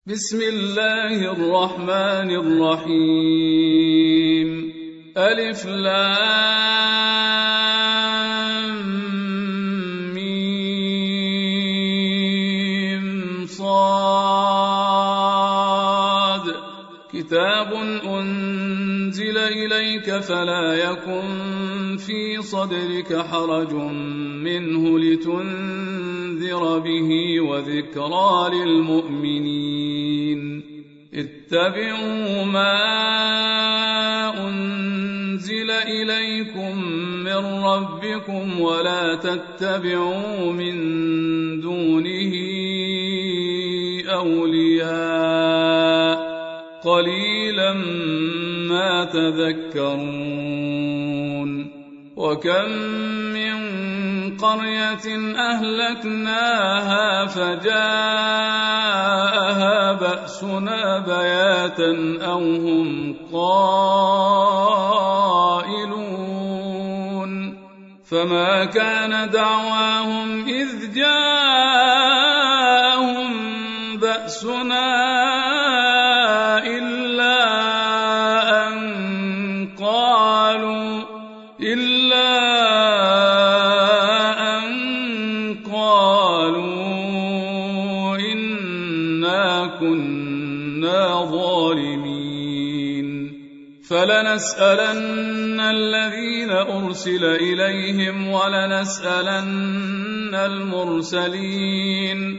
بسم الله الرحمن الرحيم ألف لام ميم صاد كتاب أنزل إليك فلا يكن في صدرك حرج منه لتنذر به وذكرى للمؤمنين اتبعوا ما أنزل إليكم من ربكم ولا تتبعوا من دونه أولياء قليلا ما تذكرون وكم من قرية أهلكناها فجاءها بأسنا بياتا أو هم قائلون فما كان دعواهم إذ جاءهم بأسنا فلنسألن الذين أرسل إليهم ولنسألن المرسلين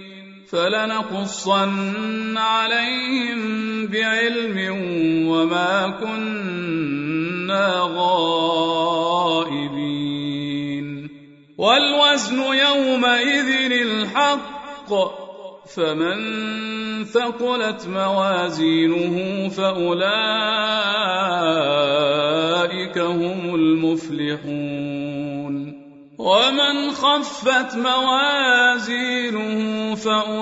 فلنقصن عليهم بعلم وما كنا غائبين والوزن يومئذ الحق فمن ثقلت موازينه فأولئك هم المفلحون ومن خفت موازينه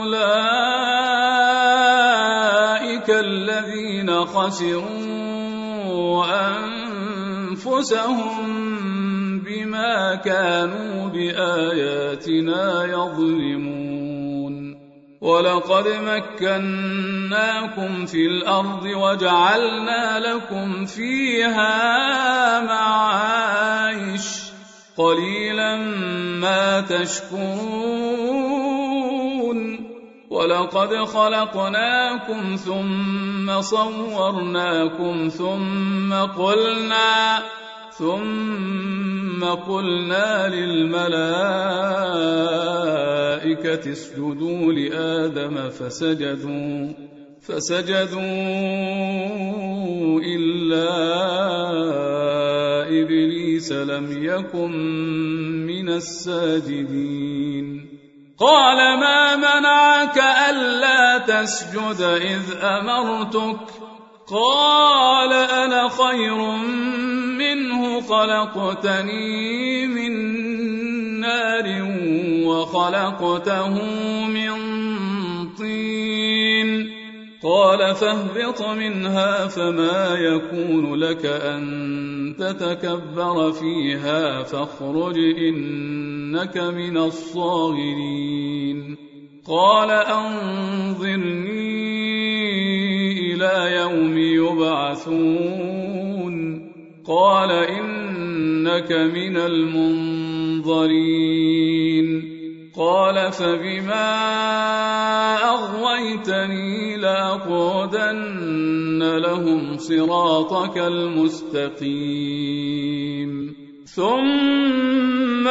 فأولئك الذين خسروا أنفسهم بما كانوا بآياتنا يظلمون ولقد مكناكم في الأرض وجعلنا لكم فيها معايش قليلا ما تشكرون ولقد خلقناكم ثم صورناكم ثم قلنا للملائكة اسجدوا لآدم فسجدوا إلا إبليس لم يكن من الساجدين قال ما منعك ألا تسجد إذ أمرتك قال أنا خير منه خلقتني من نار وخلقته من طين قال فاهبط منها فما يكون لك أن تتكبر فيها فاخرج إنك من الصاغرين قال أنظرني إلى يوم يبعثون قال إنك من المنظرين قال فبما أغويتني لأقعدن لهم صراطك المستقيم ثم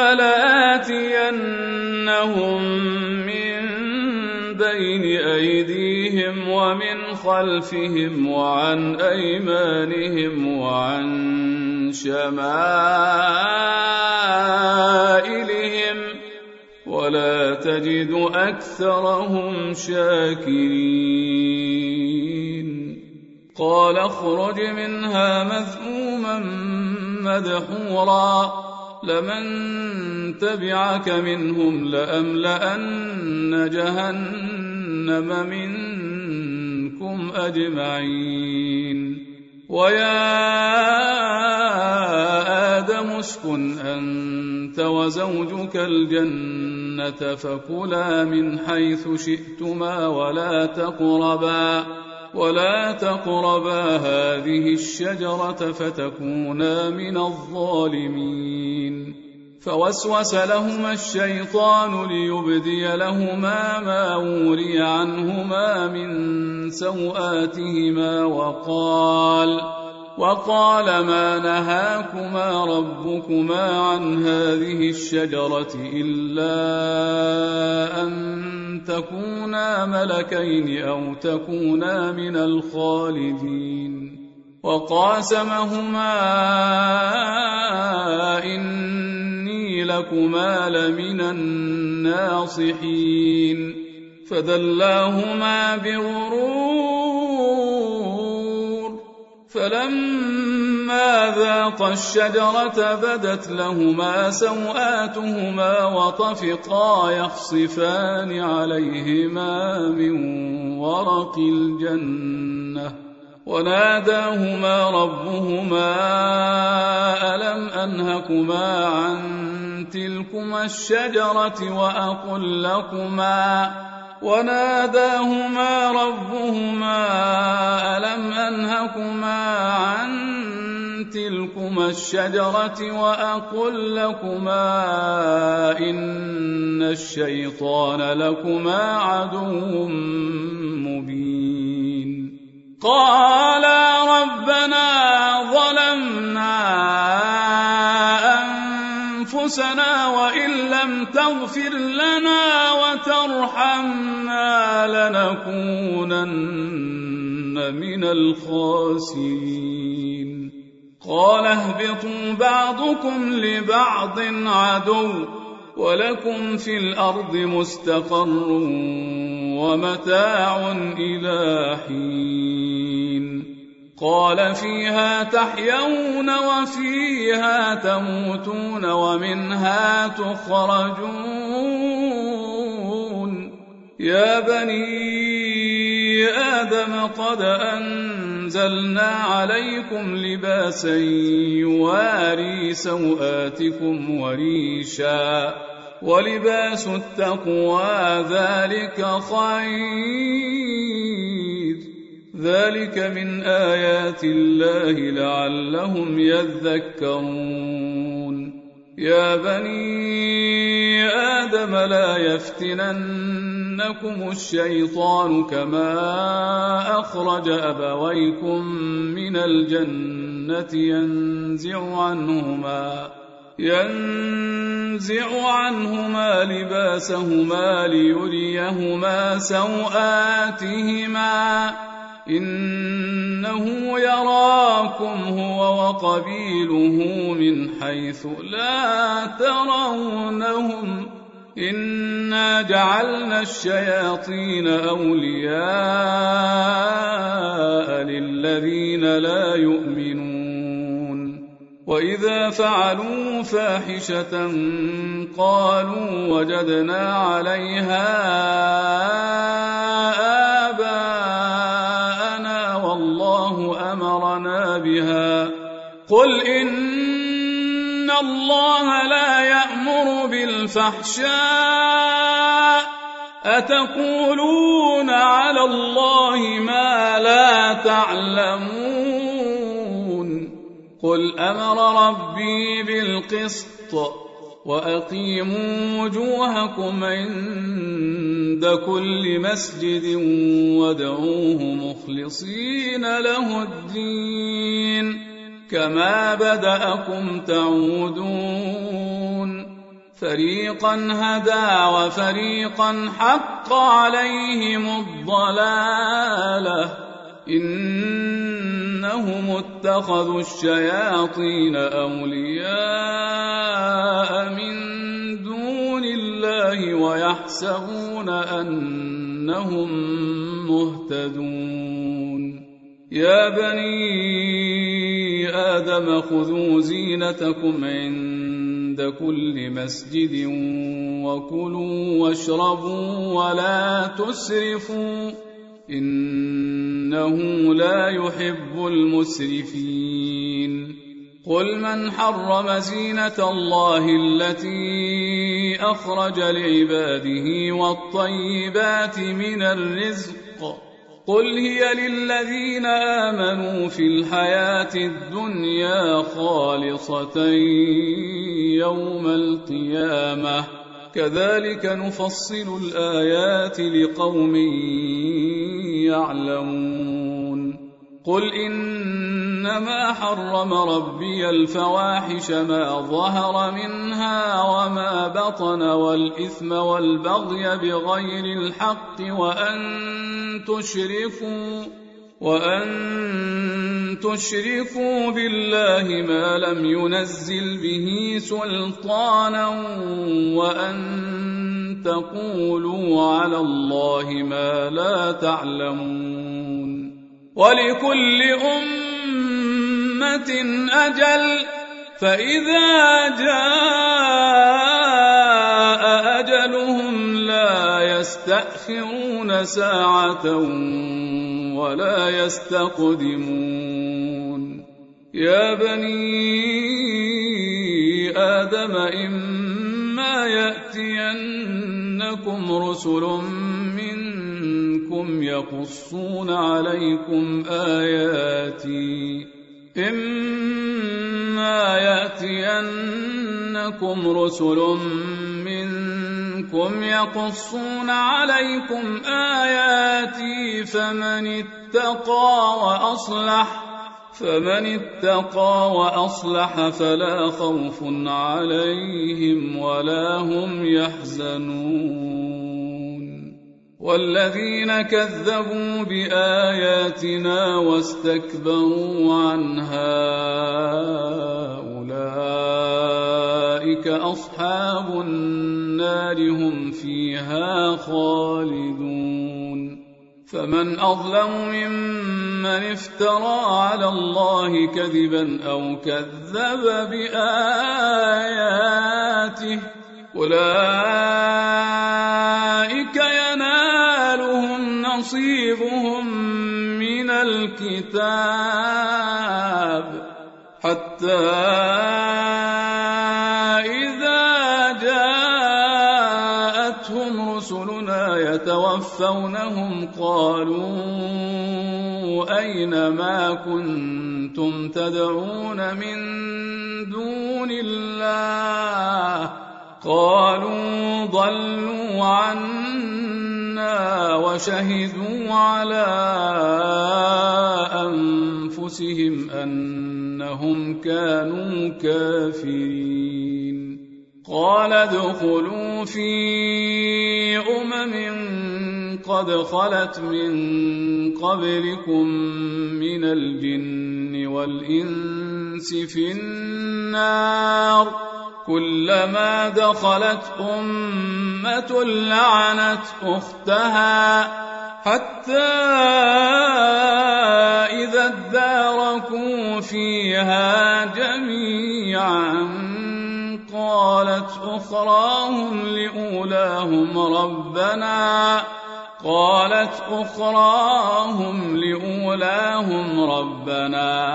لآتينهم من بين أيديهم ومن خلفهم وعن أيمانهم وعن شمائلهم ولا تجد أكثرهم شاكرين قال اخرج منها مذءوما مدحورا لمن تبعك منهم لأملأن جهنم منكم أجمعين ويا آدم اسكن أنت وزوجك الجنة الجنة فكلا من حيث شئتما ولا تقربا هذه الشجرة فتكونا من الظالمين. فوسوس لهما الشيطان ليبدي لهما ما وري عنهما من سوآتهما وقال ما نهاكما ربكما عن هذه الشجرة إلا أن تكونا ملكين أو تكونا من الخالدين. وقاسمهما إني لكما لمن الناصحين. فدلاهما بغرور فلما ذاقا الشجرة بدت لهما سوآتهما وطفقا يخصفان عليهما من ورق الجنة وناداهما ربهما ألم أنهكما عن تلكما الشجرة وأقل لكما إن الشيطان لكما عدو مبين. قالا ربنا ظلمنا أنفسنا وإن لم تغفر لنا وترحمنا لنكونن من الخاسرين. قال اهبطوا بعضكم لبعض عدو ولكم في الأرض مستقر ومتاع إلى حين. قال فيها تحيون وفيها تموتون ومنها تخرجون. يا بني آدم قد أنزلنا عليكم لباسا يواري سوآتكم وريشا ولباس التقوى ذلك خير. ذلك من آيات الله لعلهم يذكرون. يا بني آدم لا يفتننكم الشيطان كما أخرج أبويكم من الجنة ينزع عنهما لباسهما ليريهما سوآتهما إنه يراكم هو وقبيله من حيث لا ترونهم إنا جعلنا الشياطين أولياء للذين لا يؤمنون. وإذا فعلوا فاحشة قالوا وجدنا عليها آباءنا والله أمرنا بها. قل إن الله لا يأمر بالفحشاء أتقولون على الله ما لا تعلمون. قل أمر ربي بالقسط وأقيموا وجوهكم عند كل مسجد وادعوه مخلصين له الدين كما بدأكم تعودون. فريقا هدى وفريقا حق عليهم الضلالة إنهم اتخذوا الشياطين أولياء من دون الله ويحسبون أنهم مهتدون. يا بني آدم خذوا زينتكم عند كل مسجد وكلوا واشربوا ولا تسرفوا إنه لا يحب المسرفين. قل من حرم زينة الله التي أخرج لعباده والطيبات من الرزق قل هي للذين آمنوا في الحياة الدنيا خالصة يوم القيامة كذلك نفصل الآيات لقوم يعلمون قل إنما حرم ربي الفواحش ما ظهر منها وما بطن والإثم والبغي بغير الحق وأن تشركوا بالله ما لم ينزل به سلطانا وأن تقولوا على الله ما لا تعلمون ولكل أمة أجل فإذا جاء أجلهم لا يستأخرون ساعة ولا يستقدمون يا بني آدم إما يأتينكم رسل منكم يقصون عليكم آياتي فمن اتقى وأصلح فلا خوف عليهم ولا هم يحزنون والذين كذبوا بآياتنا واستكبروا عنها أولئك أصحاب النار هم فيها خالدون فمن أظلم ممن افترى على الله كذبا أو كذب بآياته أولئك ينالهم نصيبهم من الكتاب حتى إذا جاءتهم رسلنا يتوفونهم قالوا أين ما كنتم تدعون من دون الله قالوا ضلوا عنا وشهدوا على أنفسهم أنهم كانوا كافرين قال ادخلوا في قد خلت من قبلكم من الجن والإنس في النار كلما دخلت أمة لعنت أختها حتى إذا اداركوا فيها جميعا قالت أخراهم لأولاهم ربنا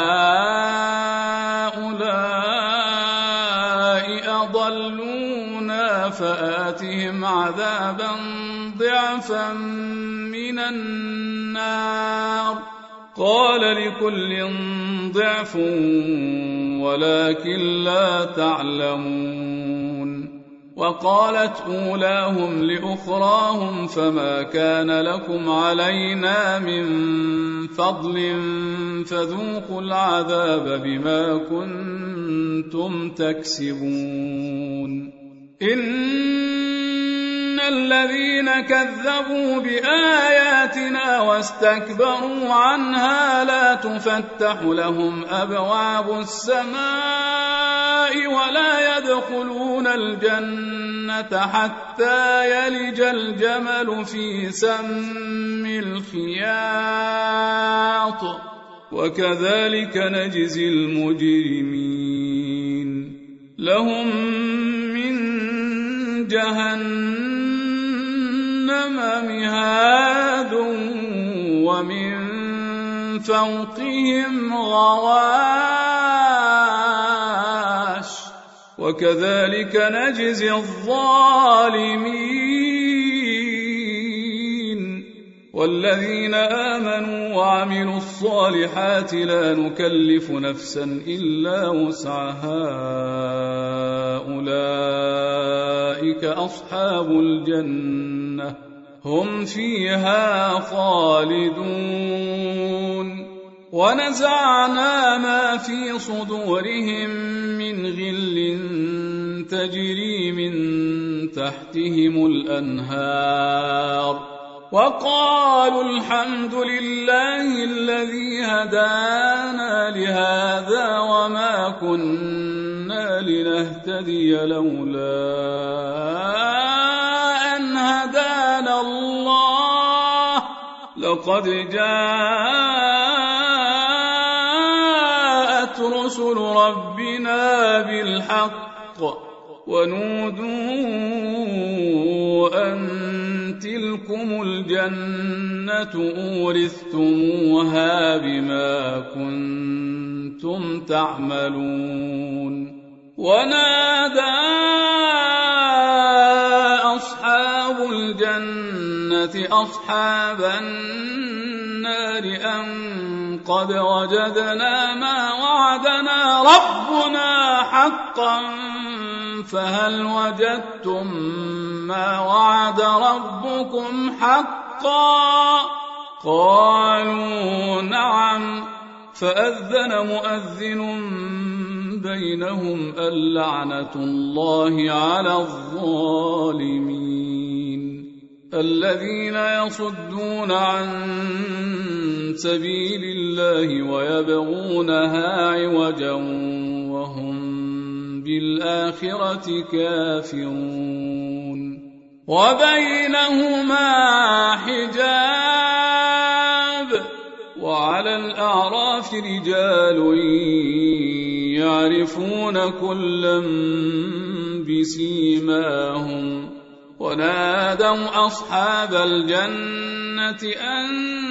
هؤلاء أضلونا فآتهم عذابا ضعفا من النار قال لكل ضعف ولكن لا تعلمون وقالت أولاهم لأخراهم فما كان لكم علينا من فضل فذوقوا العذاب بما كنتم تكسبون إن الذين كذبوا بآياتنا واستكبروا عنها لا تفتح لهم أبواب السماء ولا يدخلون الجنة حتى يلج الجمل في سم الخياط وكذلك نجزي المجرمين لهم من جهنم مهاد ومن فوقهم غواش وكذلك نجزي الظالمين. والذين آمنوا وعملوا الصالحات لا نكلف نفسا إلا وسعها أولئك أصحاب الجنة هم فيها خالدون. ونزعنا ما في صدورهم من غل تجري من تحتهم الأنهار وقالوا الحمد لله الذي هدانا لهذا وما كنا لنهتدي لولا أن هدانا الله لقد جاءت رسل ربنا بالحق ونودوا أن تلكم الجنة أورثتموها بما كنتم تعملون. ونادى أصحاب الجنة أصحاب النار أن قد وجدنا ما وعدنا ربنا حقا فهل وجدتم ما وعد ربكم حقا؟ قالوا نعم. فأذن مؤذن بينهم اللعنة الله على الظالمين. الذين يصدون عن سبيل الله ويبغونها عوجا وهم بالآخرة كافرون. وبينهما حجاب. وعلى الأعراف رجال يعرفون كلا بسيماهم ونادوا أصحاب الجنة أن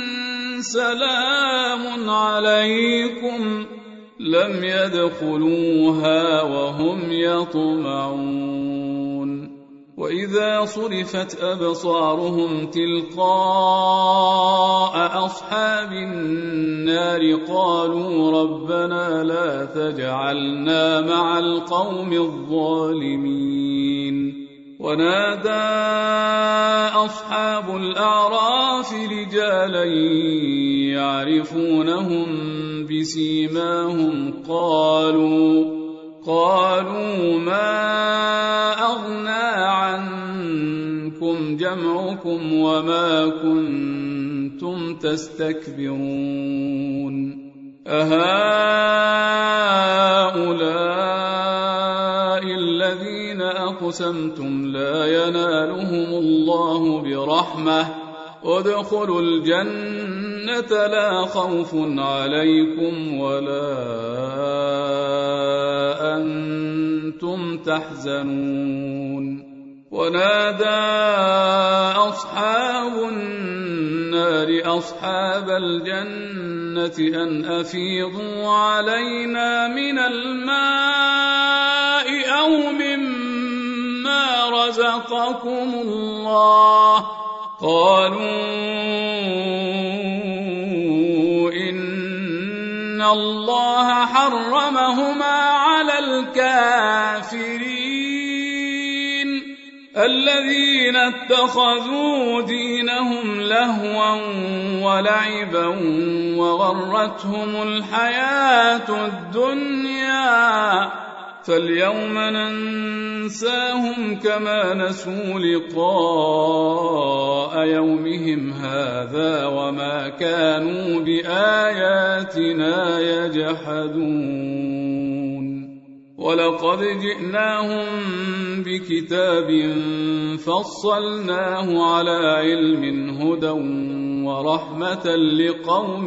سلام عليكم لم يدخلوها وهم يطمعون. وإذا صرفت أبصارهم تلقاء أصحاب النار قالوا ربنا لا تجعلنا مع القوم الظالمين. ونادى أصحاب الأعراف رجالا يعرفونهم بسيماهم قالوا ما أغنى عنكم جمعكم وما كنتم تستكبرون أهؤلاء الذين أقسمتم لا ينالهم الله برحمة ادخلوا الجنة لا خوف عليكم ولا أنتم تحزنون. ونادى أصحاب النار أصحاب الجنة أن أفيضوا علينا من الماء أو مما رزقكم الله. قالوا إن الله حرمهما على الكافرين الذين اتخذوا دينهم لهوا ولعبا وغرتهم الحياة الدنيا فاليوم ننساهم كما نسوا لقاء يومهم هذا وما كانوا بآياتنا يجحدون. ولقد جئناهم بكتاب فصلناه على علم هدى ورحمة لقوم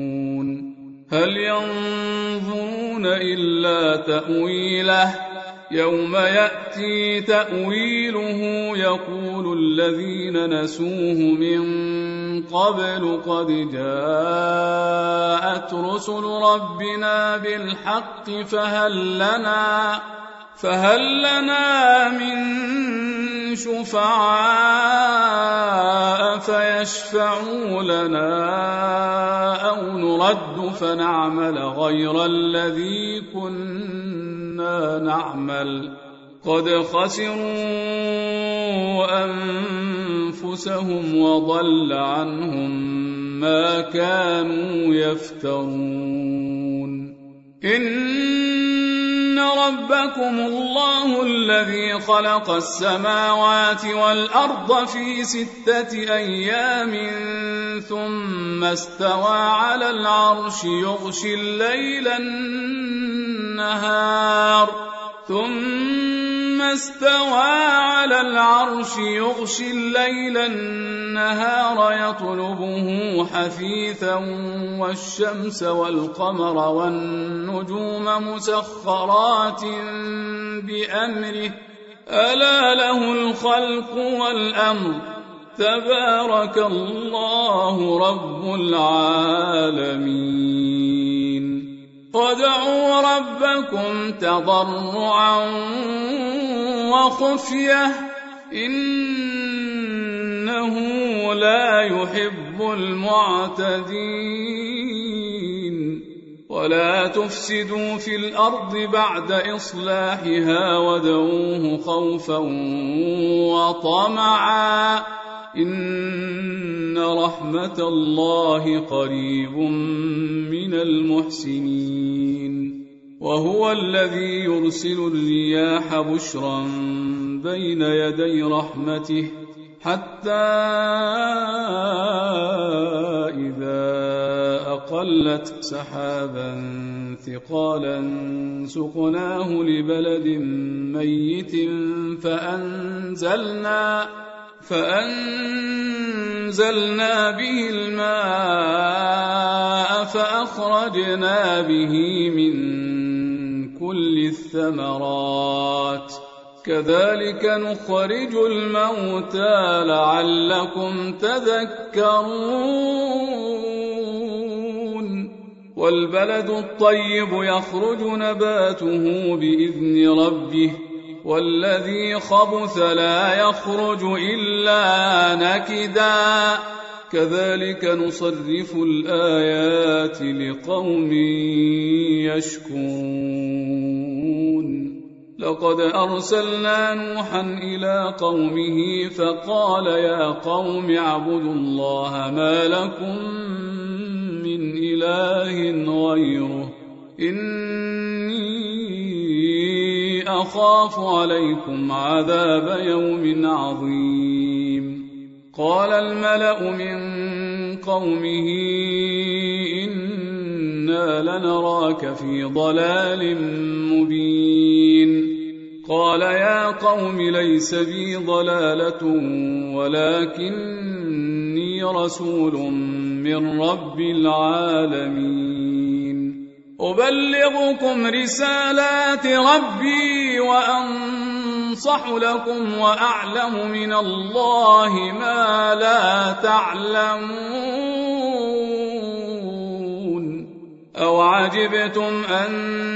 يؤمنون. هل ينظرون إلا تأويله يوم يأتي تأويله يقول الذين نسوه من قبل قد جاءت رسل ربنا بالحق فهل لنا من شفعاء فيشفعوا لنا أو نرد فنعمل غير الذي كنا نعمل قد خسروا أنفسهم وضل عنهم ما كانوا يفترون. إن ربكم الله الذي خلق السماوات والأرض في 6 أيام ثم استوى على العرش يغشي الليل النهار يطلبه حثيثا والشمس والقمر والنجوم مسخرات بأمره ألا له الخلق والأمر تبارك الله رب العالمين. وادعوا ربكم تضرعا وخفية إنه لا يحب المعتدين. ولا تفسدوا في الأرض بعد إصلاحها وادعوه خوفا وطمعا إن رحمة الله قريب من المحسنين. وهو الذي يرسل الرياح بشرا بين يدي رحمته حتى إذا أقلت سحابا ثقالا سقناه لبلد ميت فأنزلنا به الماء فأخرجنا به من كل الثمرات كذلك نخرج الموتى لعلكم تذكرون. والبلد الطيب يخرج نباته بإذن ربه والذي خبث لا يخرج إلا نكدا كذلك نصرف الآيات لقوم يشكرون. لقد أرسلنا نوحا إلى قومه فقال يا قوم اعبدوا الله ما لكم من إله غيره إني أخاف عليكم عذاب يوم عظيم. قال الملأ من قومه إنا لنراك في ضلال مبين. قال يا قوم ليس بي ضلالة ولكني رسول من رب العالمين أبلغكم رسالات ربي وأنصح لكم وأعلم من الله ما لا تعلمون. أو عجبتم أن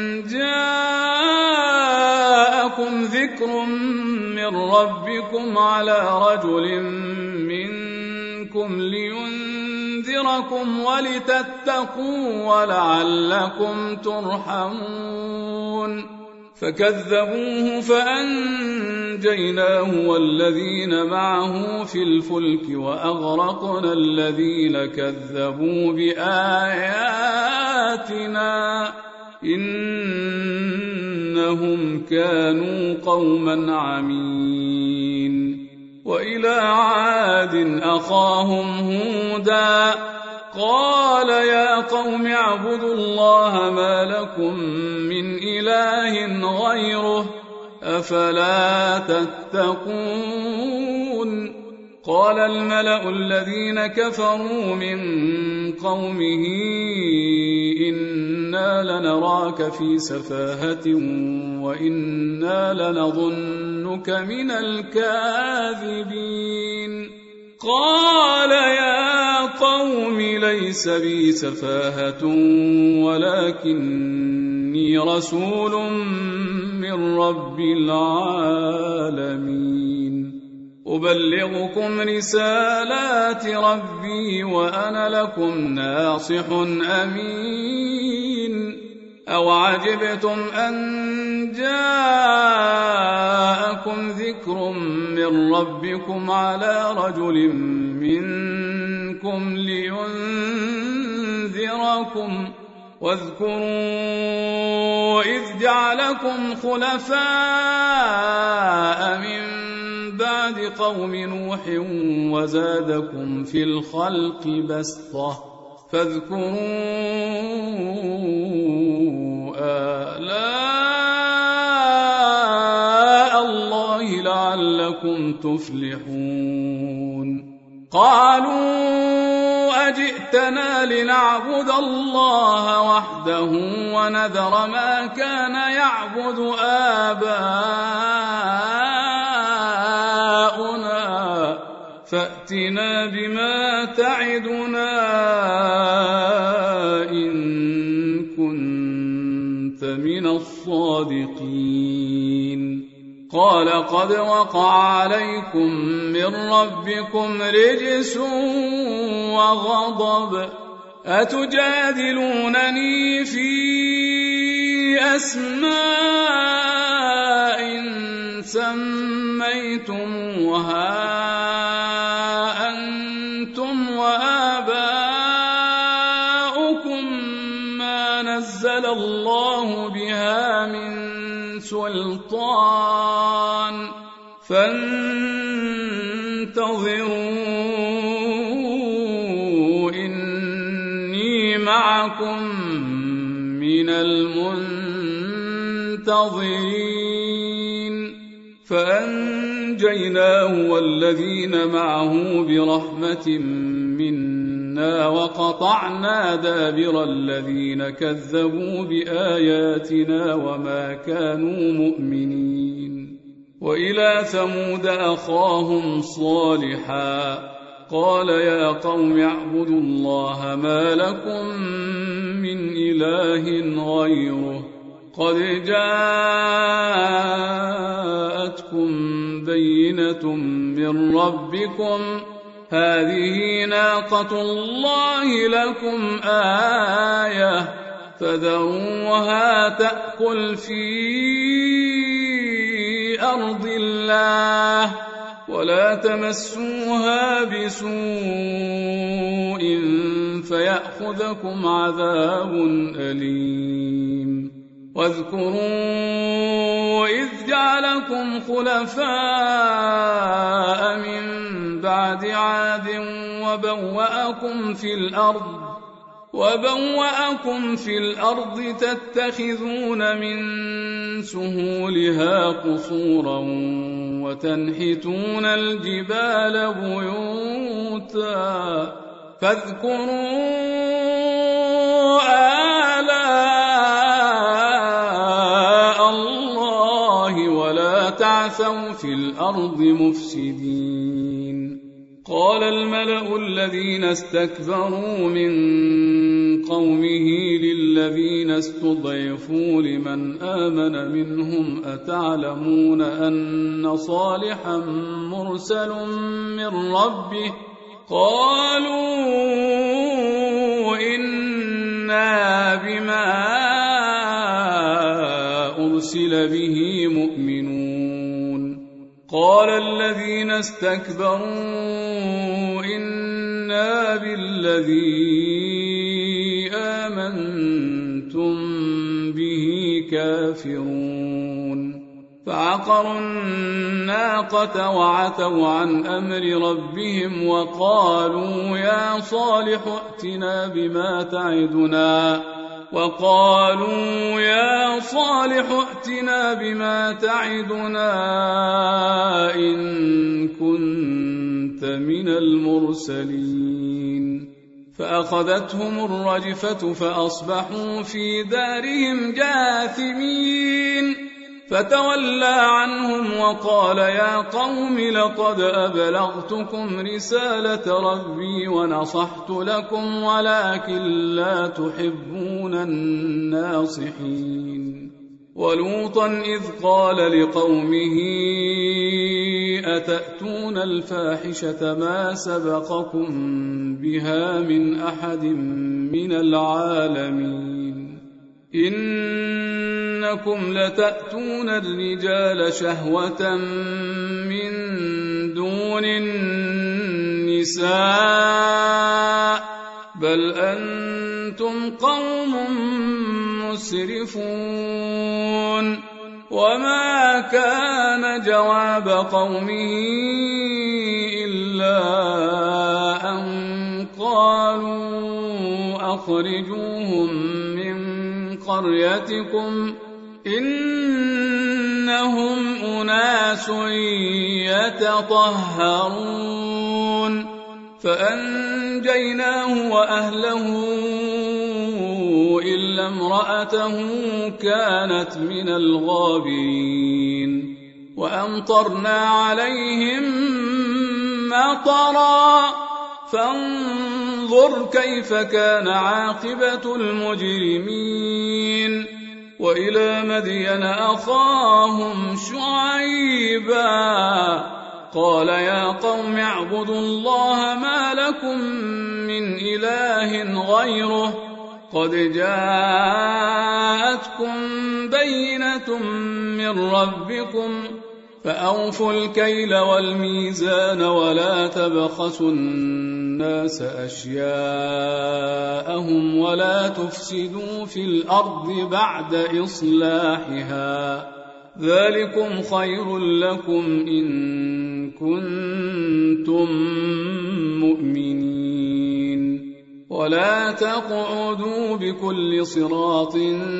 جاءكم ذكر من ربكم على رجل منكم لينذركم ولتتقوا ولعلكم ترحمون. فكذبوه فأنجيناه والذين معه في الفلك وأغرقنا الذين كذبوا بآياتنا إنهم كانوا قوما عمين. وإلى عاد أخاهم هودا قال يا قوم اعبدوا الله ما لكم من إله غيره أفلا تتقون. قال الملأ الذين كفروا من قومه إن إنا لنراك في سفاهة وإنا لنظنك من الكاذبين قال يا قوم ليس بي سفاهة ولكني رسول من رب العالمين أبلغكم رسالات ربي وأنا لكم ناصح أمين أو عجبتم أن جاءكم ذكر من ربكم على رجل منكم لينذركم واذكروا إذ جعلكم خلفاء من بعد قوم نوح وزادكم في الخلق بسطة فاذكروا آلاء الله لعلكم تفلحون قالوا أجئتنا لنعبد الله وحده ونذر ما كان يعبد آباؤنا فأتنا بما تعدنا إن كنت من الصادقين قال قد وقع عليكم من ربكم رجس وغضب أتجادلونني في أسماء سميتموها أنتم وآباؤكم ما نزل الله بها من سلطان فانتظروا إني معكم من المنتظرين فأنجيناه والذين معه برحمة منا وقطعنا دابر الذين كذبوا بآياتنا وما كانوا مؤمنين وإلى ثمود أخاهم صالحا قال يا قوم اعبدوا الله ما لكم من إله غيره قد جاءتكم بينة من ربكم هذه ناقة الله لكم آية فذروها تأكل في أرض الله ولا تمسوها بسوء فيأخذكم عذاب أليم واذكروا إذ جعلكم خلفاء من بعد عاد وبوأكم في الأرض تتخذون من سهولها قصورا وتنحتون الجبال بيوتا فاذكروا آلاء الله ولا تعثوا في الأرض مفسدين قال الملأ الذين استكبروا من قومه للذين استضعفوا لمن آمن منهم أتعلمون أن صالحا مرسل من ربه قالوا إنا بما أرسل به مؤمنون قال الذين استكبروا إنا بالذي آمنتم به كافرون فعقروا الناقة وعتوا عن أمر ربهم وقالوا يا صالح ائتنا بما تعدنا إن كنت من المرسلين فأخذتهم الرجفة فأصبحوا في دارهم جاثمين فتولى عنهم وقال يا قوم لقد أبلغتكم رسالة ربي ونصحت لكم ولكن لا تحبون الناصحين. ولوطا إذ قال لقومه أتأتون الفاحشة ما سبقكم بها من أحد من العالمين إنكم لتأتون الرجال شهوة من دون النساء بل أنتم قوم مسرفون. وما كان جواب قومه إلا أن قالوا أخرجوهم من قريتكم إنهم أناس يتطهرون. فأنجيناه وأهله إلا امرأته كانت من الغابرين. وأمطرنا عليهم مطرا فانظر كيف كان عاقبة المجرمين. وإلى مدين أخاهم شعيبا قال يا قوم اعبدوا الله ما لكم من إله غيره قد جاءتكم بينة من ربكم فأوفوا الكيل والميزان ولا تبخسوا الناس أشياءهم ولا تفسدوا في الأرض بعد إصلاحها ذلكم خير لكم إن كنتم مؤمنين. ولا تقعدوا بكل صراط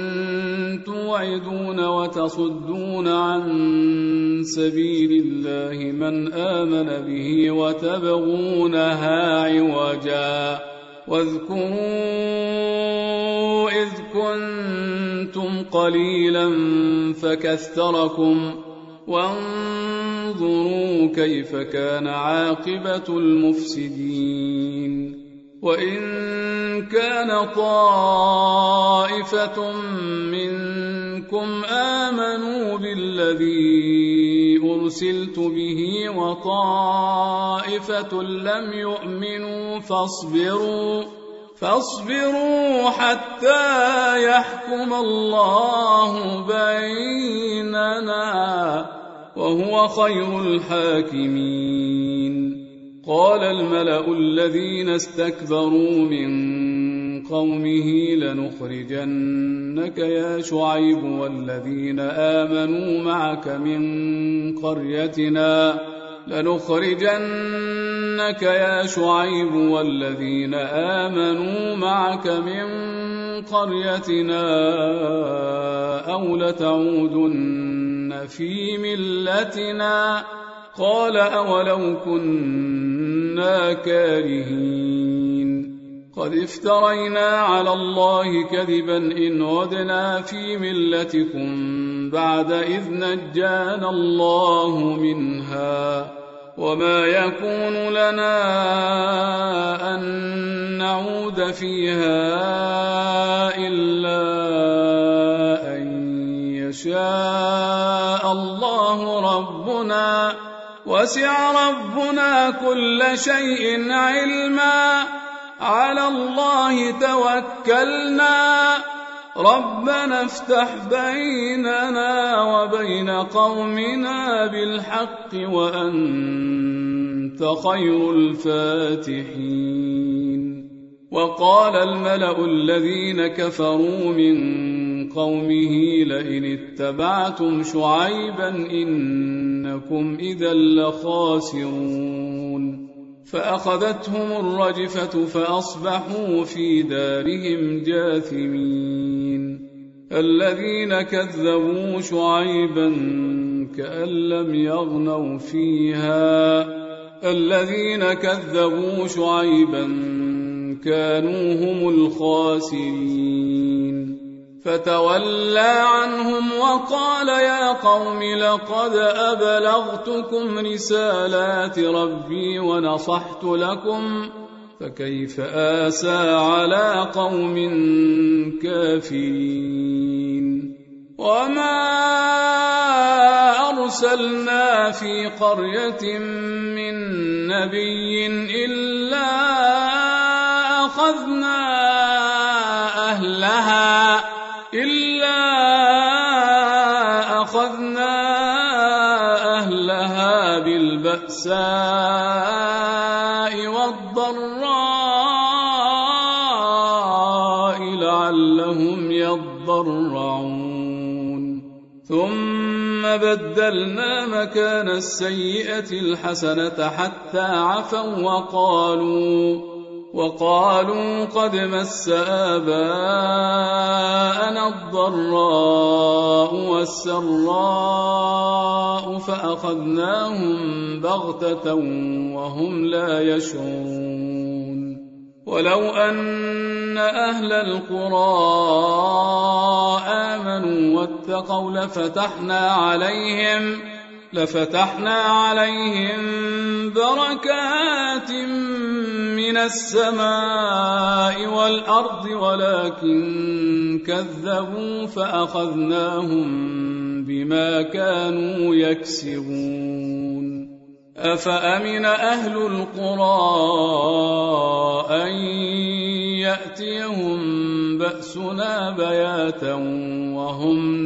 توعدون وتصدون عن سبيل الله من آمن به وتبغونها عوجا واذكروا إذ كنتم قليلا فكثركم وانظروا كيف كان عاقبة المفسدين. وإن كان طائفة منكم آمنوا بالذي أرسلت به وطائفة لم يؤمنوا فاصبروا حتى يحكم الله بيننا وهو خير الحاكمين. قال الملأ الذين استكبروا من قومه لنخرجنك يا شعيب والذين آمنوا معك من قريتنا أو لتعودن في ملتنا قال أولو كنا كارهين قد افترينا على الله كذبا إن عدنا في ملتكم بعد إذ نجانا الله منها وما يكون لنا أن نعود فيها إلا أن يشاء الله ربنا وسع ربنا كل شيء علما على الله توكلنا ربنا افتح بيننا وبين قومنا بالحق وأنت خير الفاتحين. وقال الملأ الذين كفروا من قومه لئن اتبعتم شعيبا إنكم إذا لخاسرون. فأخذتهم الرجفة فأصبحوا في دارهم جاثمين. الذين كذبوا شعيبا كأن لم يغنوا فيها كانوا هم الخاسرين فتولى عنهم وقال يا قوم لقد أبلغتكم رسالات ربي ونصحت لكم فكيف آسى على قوم كافرين وما أرسلنا في قرية من نبي إلا أخذنا أهلها بالبأساء والضراء لعلهم يضرعون ثم بدلنا مكان السيئة الحسنة حتى عفوا وقالوا قد مس آباءنا الضراء والسراء فأخذناهم بغتة وهم لا يشعرون ولو أن أهل القرى آمنوا واتقوا لفتحنا عليهم بركات من السماء والأرض ولكن كذبوا فأخذناهم بما كانوا يكسبون أفأمن أهل القرى أن يأتيهم بأسنا بياتا وهم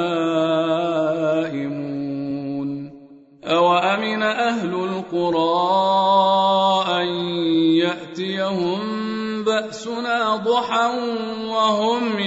نائمون أوأمن أهل القرى أن يأتيهم بأسنا ضحى وهم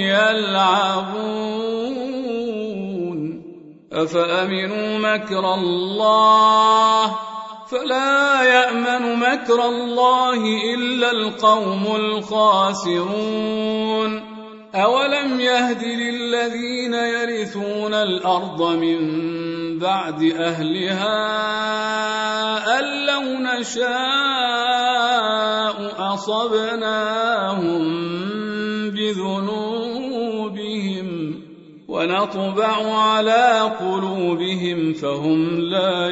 يلعبون أفأمنوا مكر الله فلا يأمن مكر الله إلا القوم الخاسرون أولم يهد للذين يرثون الأرض من بعد أهلها أن لو نشاء أصبناهم بذنوبهم ونطبع على قلوبهم فهم لا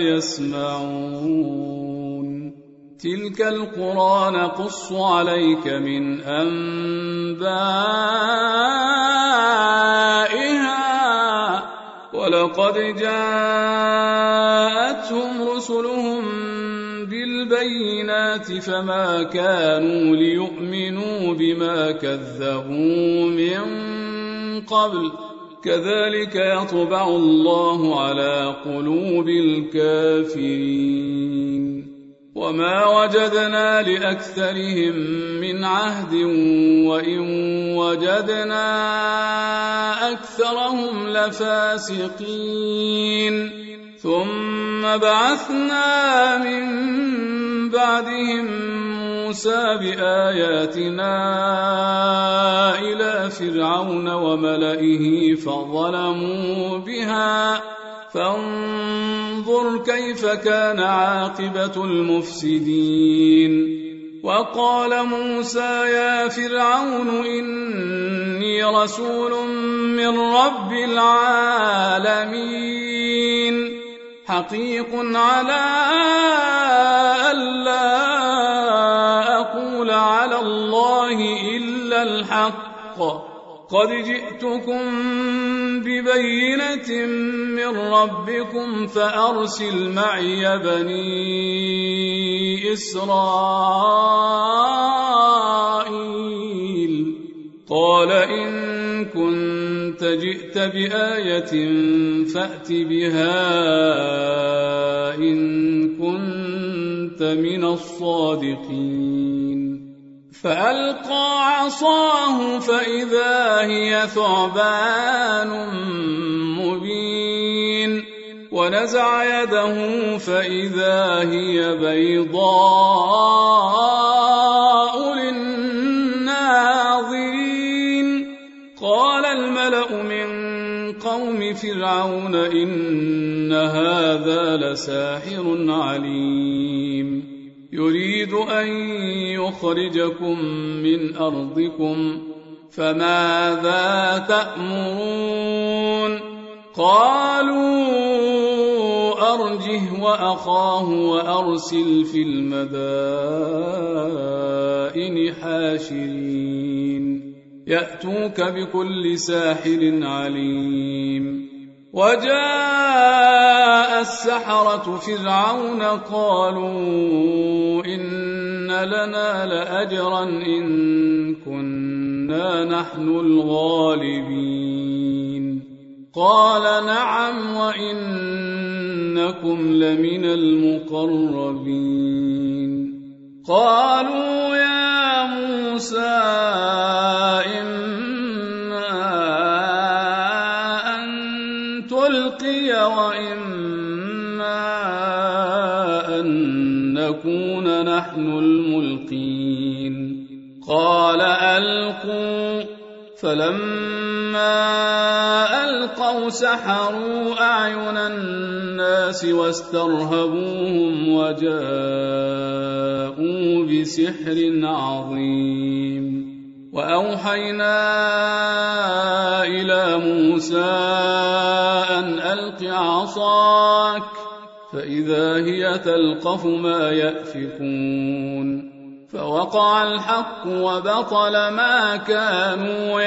يسمعون تلك القرى نقص عليك من أنبائها ولقد جاءتهم رسلهم بالبينات فما كانوا ليؤمنوا بما كذبوا من قبل كذلك يطبع الله على قلوب الكافرين وما وجدنا لأكثرهم من عهد وإن وجدنا أكثرهم لفاسقين ثم بعثنا من بعدهم موسى بآياتنا إلى فرعون وملئه فظلموا بها فانظر كيف كان عاقبة المفسدين وقال موسى يا فرعون إني رسول من رب العالمين حقيق على ألا أقول على الله إلا الحق قد جئتكم ببينة من ربكم فأرسل معي بني إسرائيل قال إن كنت جئت بآية فأت بها إن كنت من الصادقين فألقى عصاه فإذا هي ثعبان مبين ونزع يده فإذا هي بيضاء للناظرين قال الملأ من قوم فرعون إن هذا لساحر عليم يريد أن يخرجكم من أرضكم فماذا تأمرون قالوا أرجه وأخاه وأرسل في المدائن حاشرين يأتوك بكل ساحر عليم وجاء السحرة فرعون قالوا إن لنا لأجرا إن كنا نحن الغالبين قال نعم وإنكم لمن المقربين قالوا يا موسى وإما أن نكون نحن الملقين قال ألقوا فلما ألقوا سحروا أعين الناس واسترهبوهم وجاءوا بسحر عظيم وأوحينا إلى موسى أن ألق عصاك فإذا هي تلقف ما يأفكون فوقع الحق وبطل ما كانوا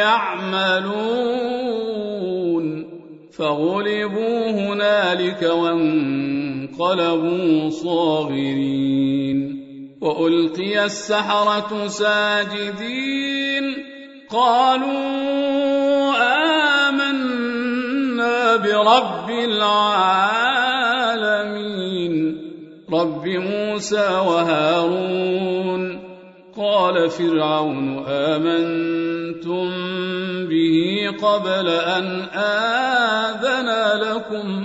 يعملون فغلبوا هنالك وانقلبوا صاغرين وألقي السحرة ساجدين قالوا آمنا برب العالمين رب موسى وهارون قال فرعون آمنتم به قبل أن آذن لكم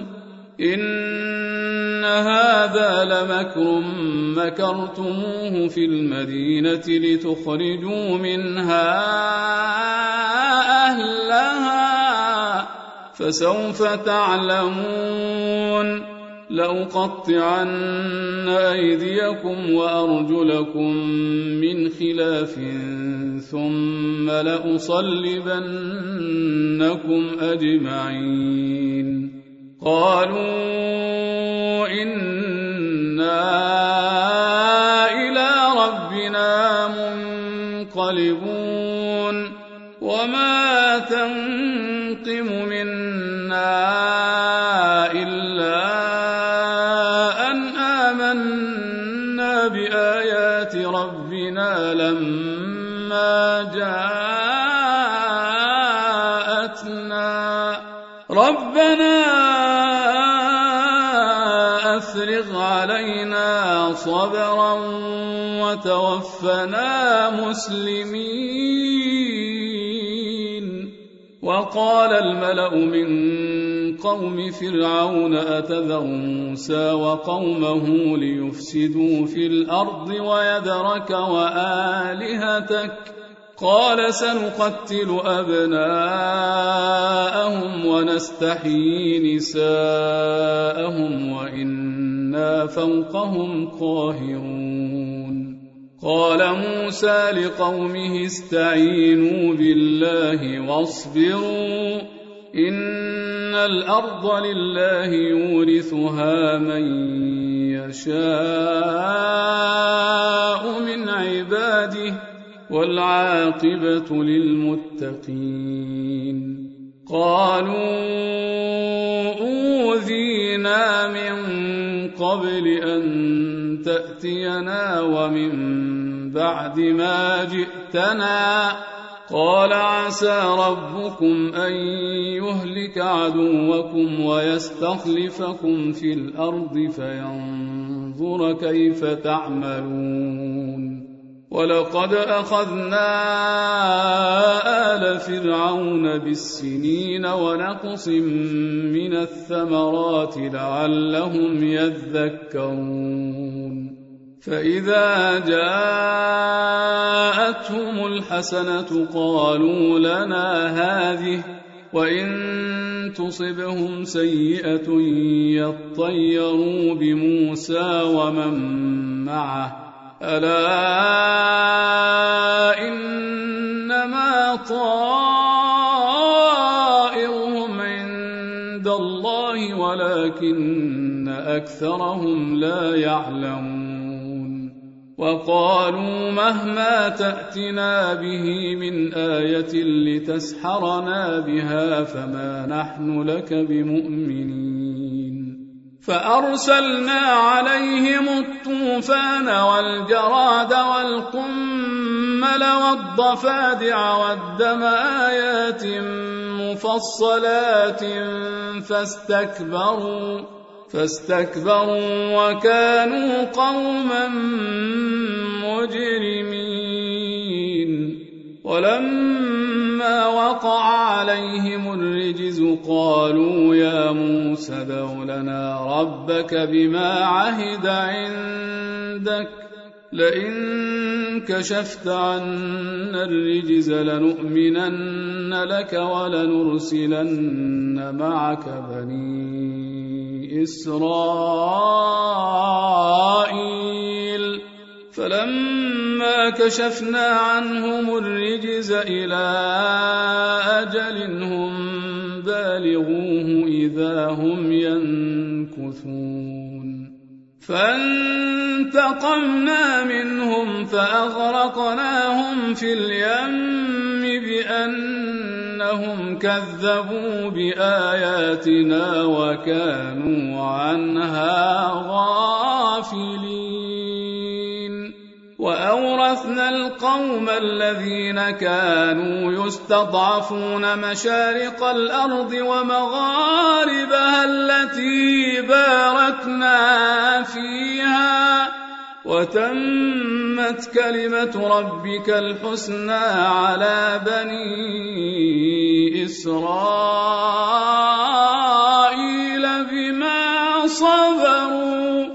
إن هذا لمكر مكرتموه في المدينة لتخرجوا منها أهلها فسوف تعلمون لأقطعن أيديكم وأرجلكم من خلاف ثم لأصلبنكم أجمعين قالوا إنا إلى ربنا منقلبون وما تنقم منا إلا أن آمنا بآيات ربنا لما جاءتنا ربنا أفرغ علينا صبرا وتوفنا مسلمين وقال الملأ من قوم فرعون أتذر موسى وقومه ليفسدوا في الأرض ويذرك وآلهتك قال سنقتل أبناءهم ونستحيي نساءهم وإنا فوقهم قاهرون قال موسى لقومه استعينوا بالله واصبروا إن الأرض لله يورثها من يشاء من عباده والعاقبة للمتقين قالوا أوذينا من قبل أن تأتينا ومن بعد ما جئتنا قال عسى ربكم أن يهلك عدوكم ويستخلفكم في الأرض فينظر كيف تعملون ولقد أخذنا آل فرعون بالسنين ونقص من الثمرات لعلهم يذكرون فإذا جاءتهم الحسنة قالوا لنا هذه وإن تصبهم سيئة يطيروا بموسى ومن معه ألا إنما طائرهم عند الله ولكن أكثرهم لا يعلمون وقالوا مهما تأتنا به من آية لتسحرنا بها فما نحن لك بمؤمنين فأرسلنا عليهم الطوفان والجراد والقمل والضفادع والدم آيات مفصلات فاستكبروا وكانوا قوما مجرمين ولما وقع عليهم الرجز قالوا يا موسى ادع لنا ربك بما عهد عندك لئن كشفت عنا الرجز لنؤمنن لك ولنرسلن معك بني إسرائيل فلما كشفنا عنهم الرجز إلى أجل هم بالغوه إذا هم ينكثون فانتقمنا منهم فأغرقناهم في اليم بأنهم كذبوا بآياتنا وكانوا عنها غافلين وأورثنا القوم الذين كانوا يستضعفون مشارق الأرض ومغاربها التي باركنا فيها وتمت كلمة ربك الحسنى على بني إسرائيل بما صبروا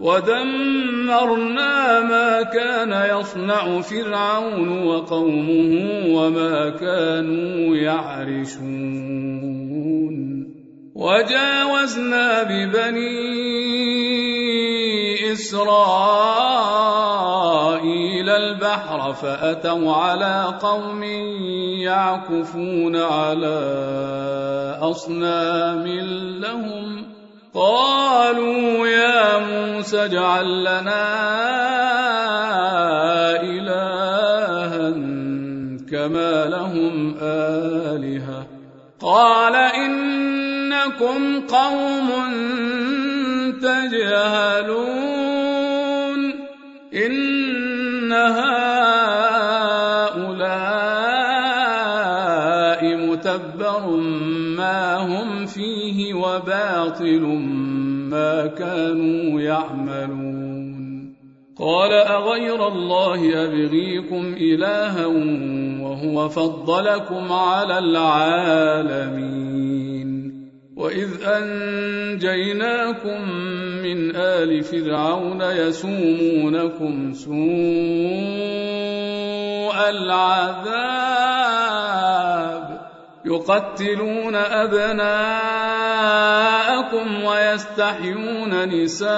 ودمرنا ما كان يصنع فرعون وقومه وما كانوا يعرشون وجاوزنا ببني إسرائيل البحر فأتوا على قوم يعكفون على أصنام لهم قالوا يا موسى اجعل لنا إلها كما لهم آلهة قال إنكم قوم تجهلون إن هؤلاء متبر ما هم فيه وباطل ما كانوا يعملون قال أغير الله أبغيكم إلها وهو فضلكم على العالمين وإذ أنجيناكم من آل فرعون يسومونكم سوء العذاب يقتلون أبناءكم ويستحيون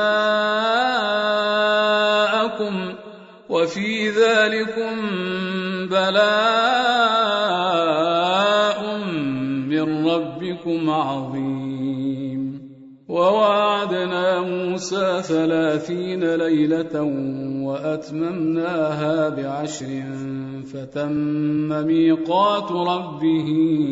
نساءكم وفي ذلكم بلاء من ربكم عظيم ووعدنا موسى 30 ليلة وأتممناها ب10 فتم ميقات ربه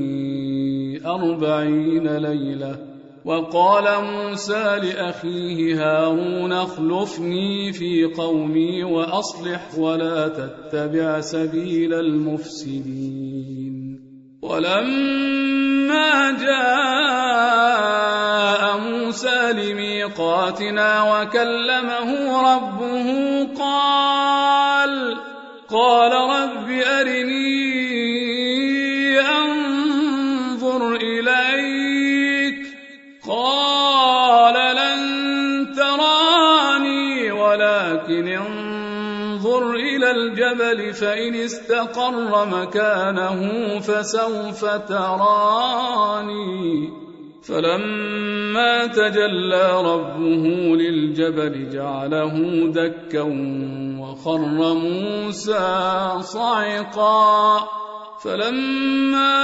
40 ليلة وقال موسى لأخيه هارون اخلفني في قومي وأصلح ولا تتبع سبيل المفسدين ولما جاء موسى لميقاتنا وكلمه ربه قال رب أرني أنظر إليك قال لن تراني ولكن انظر إلى الجبل فإن استقر مكانه فسوف تراني فلما تجلى ربه للجبل جعله دكا وخر موسى صعقا فلما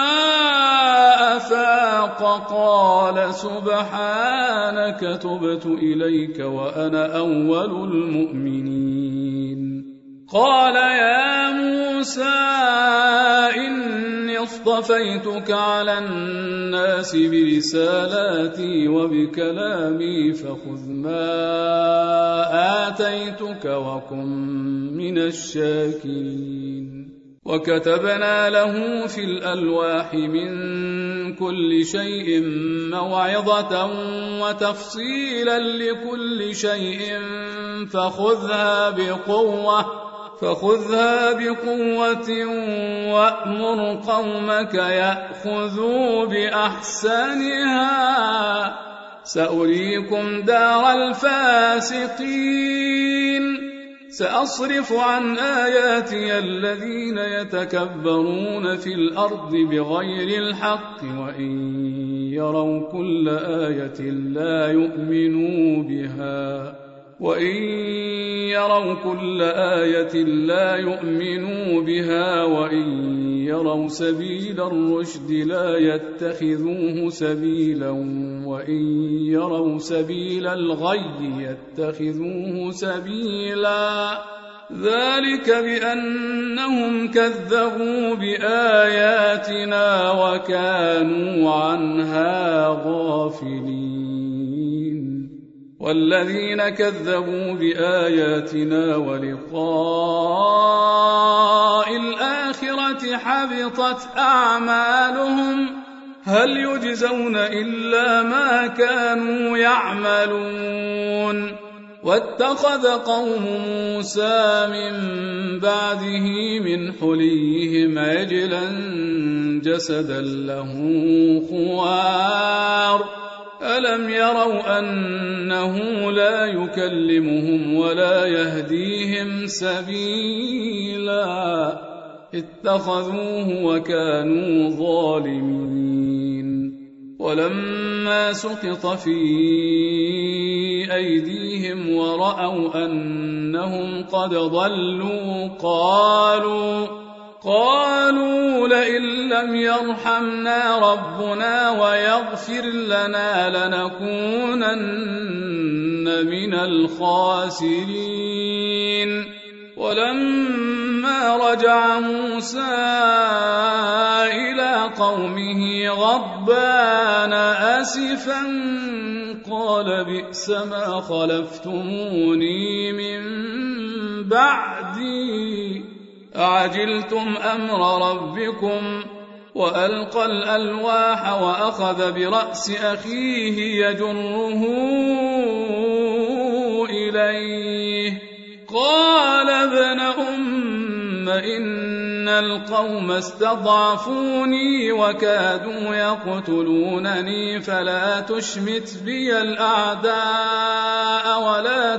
أفاق قال سبحانك تبت إليك وأنا أول المؤمنين قال يا موسى إني اصطفيتك على الناس برسالاتي وبكلامي فخذ ما آتيتك وكن من الشاكرين وكتبنا له في الألواح من كل شيء موعظة وتفصيلا لكل شيء فخذها بقوة وأمر قومك يأخذوا بأحسنها سأريكم دار الفاسقين سأصرف عن آياتي الذين يتكبرون في الأرض بغير الحق وإن يروا كل آية لا يؤمنوا بها وإن يروا سبيل الرشد لا يتخذوه سبيلا وإن يروا سبيل الغي يتخذوه سبيلا ذلك بأنهم كذبوا بآياتنا وكانوا عنها غافلين والذين كذبوا بآياتنا ولقاء الآخرة حبطت أعمالهم هل يجزون إلا ما كانوا يعملون واتخذ قوم موسى من بعده من حليهم عجلا جسدا له خوار ألم يروا أنه لا يكلمهم ولا يهديهم سبيلا اتخذوه وكانوا ظالمين ولما سقط في أيديهم ورأوا أنهم قد ضلوا قالوا لئن لم يرحمنا ربنا ويغفر لنا لنكونن من الخاسرين ولما رجع موسى إلى قومه غضبان أسفا قال بئس ما خلفتموني من بعدي أعجلتم أمر ربكم وألقى الألواح وأخذ برأس أخيه يجره إليه قال ابن أم إن القوم استضعفوني وكادوا يقتلونني فلا تشمت بي الأعداء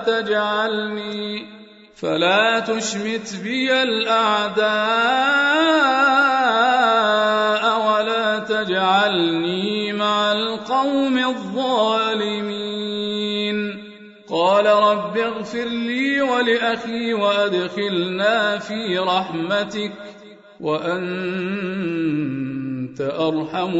ولا تجعلني مع القوم الظالمين قال رب اغفر لي ولأخي وأدخلنا في رحمتك وأنت أرحم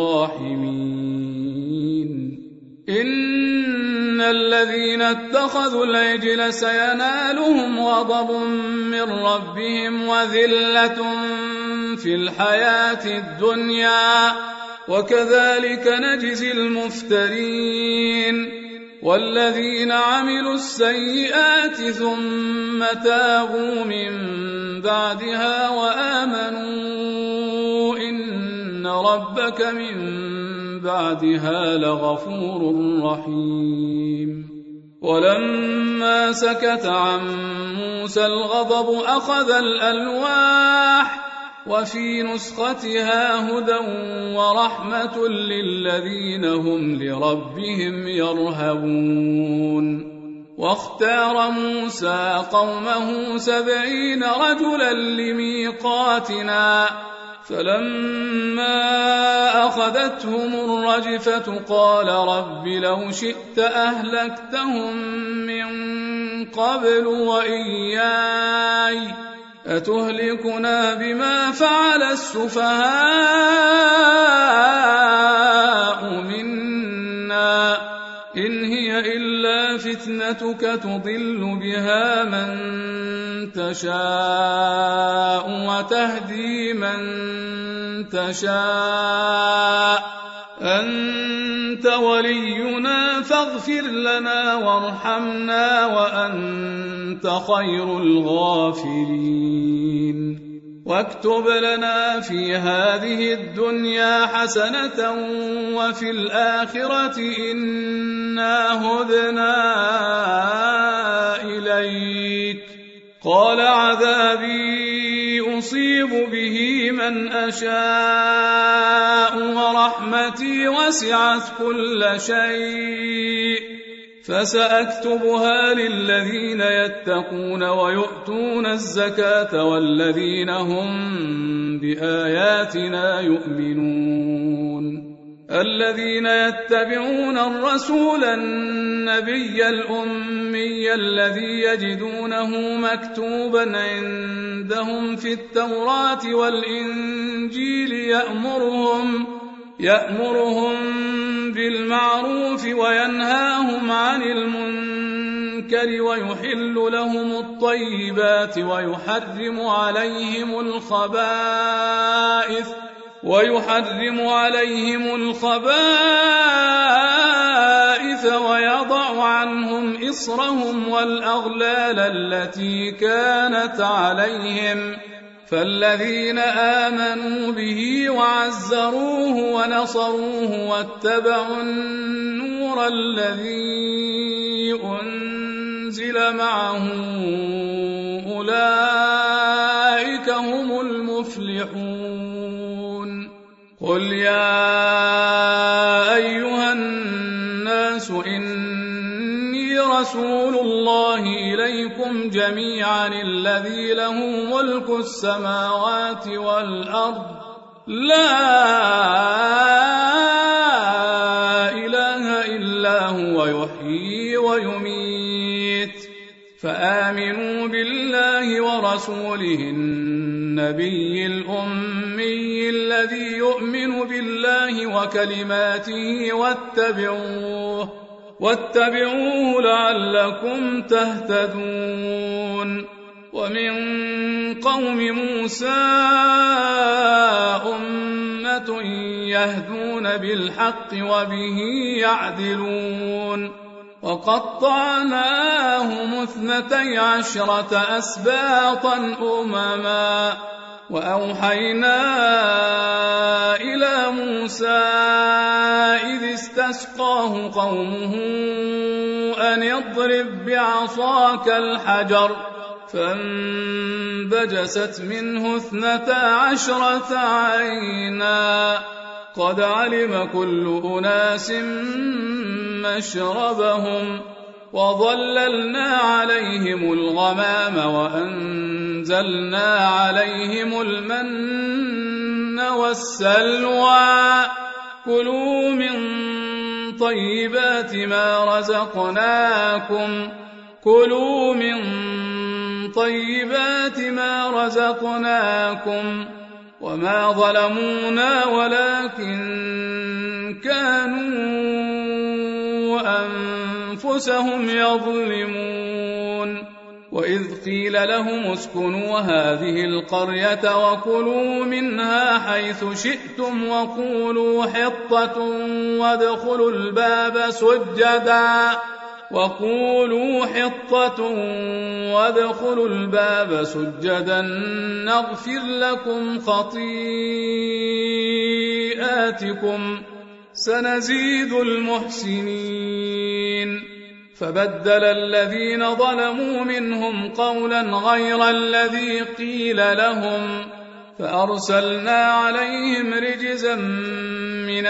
الراحمين إن الذين اتخذوا العجل سينالهم غضب من ربهم وذلة في الحياة الدنيا وكذلك نجزي المفترين والذين عملوا السيئات ثم تابوا من بعدها وآمنوا إن ربك من بعدها لغفور رحيم ولما سكت عن موسى الغضب أخذ الألواح وفي نسختها هدى ورحمة للذين هم لربهم يرهبون واختار موسى قومه 70 رجلا لميقاتنا فلما أخذتهم الرجفة قال رب لو شئت أهلكتهم من قبل وإياي أتهلكنا بما فعل السفهاء منا إن هي إلا فتنتك تضل بها من تشاء وتهدي من تشاء أنت ولينا فاغفر لنا وارحمنا وأنت خير الغافرين واكتب لنا في هذه الدنيا حسنة وفي الآخرة إنا هدنا إليك قال عذابي أصيب به من أشاء ورحمتي وسعت كل شيء فسأكتبها للذين يتقون ويؤتون الزكاة والذين هم بآياتنا يؤمنون الذين يتبعون الرسول النبي الأمي الذي يجدونه مكتوبا عندهم في التوراة والإنجيل يأمرهم بالمعروف وينهاهم عن المنكر ويحل لهم الطيبات ويحرم عليهم الخبائث ويضع عنهم إصرهم والأغلال التي كانت عليهم فالذين آمنوا به وعزروه ونصروه واتبعوا النور الذي أنزل معه أولئك هم المفلحون قل يا أيها الناس إني رسول الله إليكم جميعا الذي له ملك السماوات والأرض لا إله إلا هو يحيي ويميت فآمنوا بالله ورسوله النبي الأمي الذي يؤمن بالله وكلماته واتبعوه لعلكم تهتدون ومن قوم موسى أمة يهدون بالحق وبه يعدلون وقطعناهم 12 أسباطا أمما وأوحينا إلى موسى إذ استسقاه قومه أن اضرب بعصاك الحجر فانبجست منه 12 عينا قد علم كل أناس مشربهم وظللنا عليهم الغمام وأنزلنا عليهم المن والسلوى كلوا من طيبات ما رزقناكم وما ظلمونا ولكن كانوا أنفسهم يظلمون وإذ قيل لهم اسكنوا هذه القرية وكلوا منها حيث شئتم وقولوا حطة وادخلوا الباب سجدا نغفر لكم خطيئاتكم سنزيد المحسنين فبدل الذين ظلموا منهم قولا غير الذي قيل لهم فأرسلنا عليهم رجزا من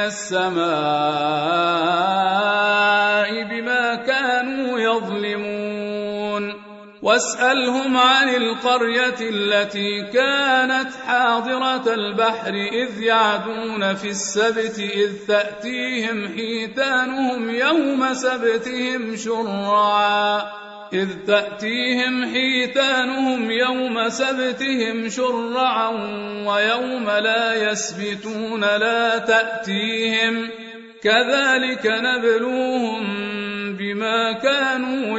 السماء بما كانوا يظلمون واسألهم عن القرية التي كانت حاضرة البحر إذ يعدون في السبت إذ تأتيهم حيتانهم يوم سبتهم شرعا ويوم لا يسبتون لا تأتيهم كذلك نبلوهم بما كانوا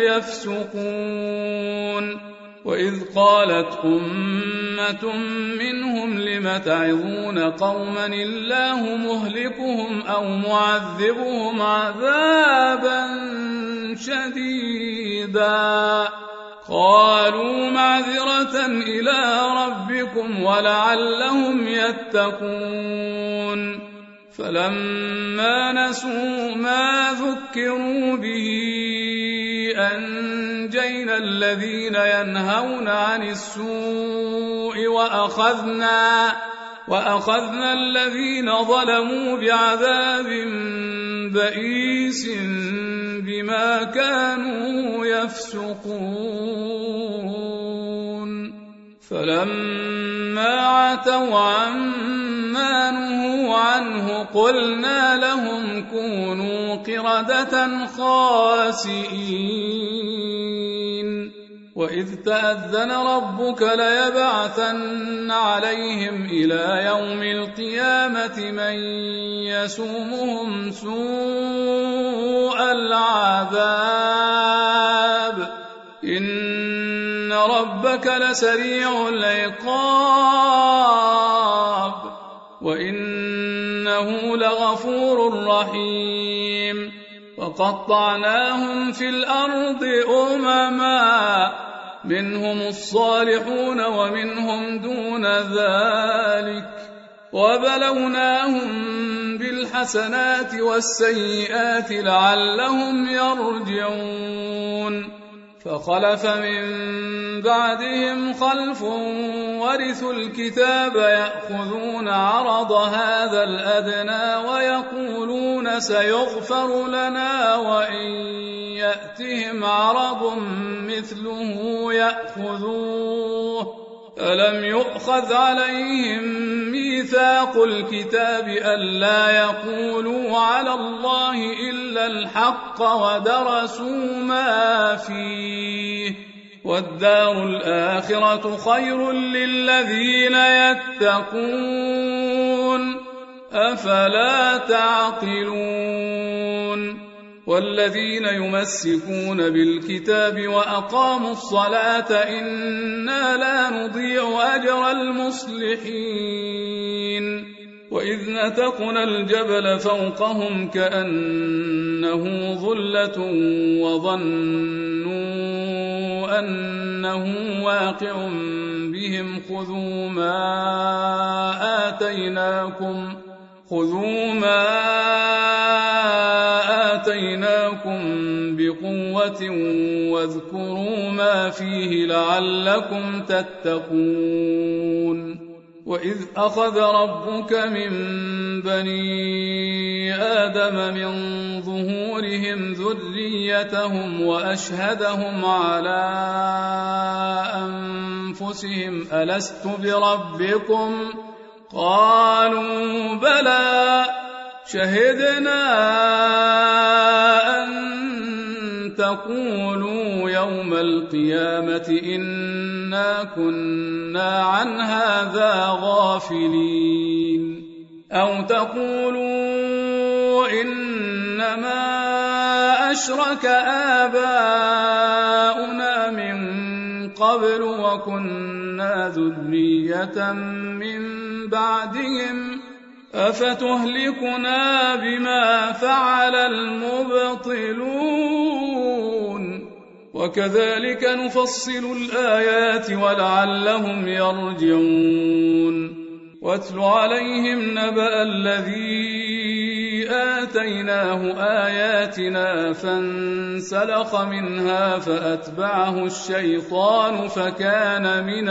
يفسقون وإذ قالت أمة منهم لم تعظون قوما الله مهلكهم أو معذبهم عذابا شديدا قالوا معذرة إلى ربكم ولعلهم يتقون فلما نسوا ما ذكروا به أنجينا الذين ينهون عن السوء وأخذنا الذين ظلموا بعذاب بئيس بما كانوا يفسقون فلما عتوا عما نهوا عنه قلنا لهم كونوا قردة خاسئين وإذ تأذن ربك ليبعثن عليهم إلى يوم القيامة من يسومهم سوء العذاب إن ربك لسريع العقاب وإنه لغفور رحيم وقطعناهم في الأرض أمما منهم الصالحون ومنهم دون ذلك وبلوناهم بالحسنات والسيئات لعلهم يرجعون فخلف من بعدهم خلف ورثوا الكتاب يأخذون عرض هذا الأدنى ويقولون سيغفر لنا وإن يأتهم عرض مثله يأخذوه ألم يؤخذ عليهم ميثاق الكتاب ألا يقولوا على الله إلا الحق ودرسوا ما فيه والدار الآخرة خير للذين يتقون أفلا تعقلون والذين يمسكون بالكتاب وأقاموا الصلاة إنا لا نضيع أجر المصلحين وإذ نتقنا الجبل فوقهم كأنه ظلة وظنوا أنه واقع بهم خذوا ما آتيناكم بقوة واذكروا ما فيه لعلكم تتقون وإذ أخذ ربك من بني آدم من ظهورهم ذريتهم وأشهدهم على أنفسهم ألست بربكم قالوا بلى شهدنا أن تقولوا يوم القيامة إنا كنا عن هذا غافلين أو تقولوا إنما أشرك آباؤنا من قبل وكنا ذرية من بعدهم أفتهلكنا بما فعل المبطلون وكذلك نفصل الآيات ولعلهم يرجعون واتل عليهم نبأ الذي آتيناه آياتنا فانسلخ منها فأتبعه الشيطان فكان من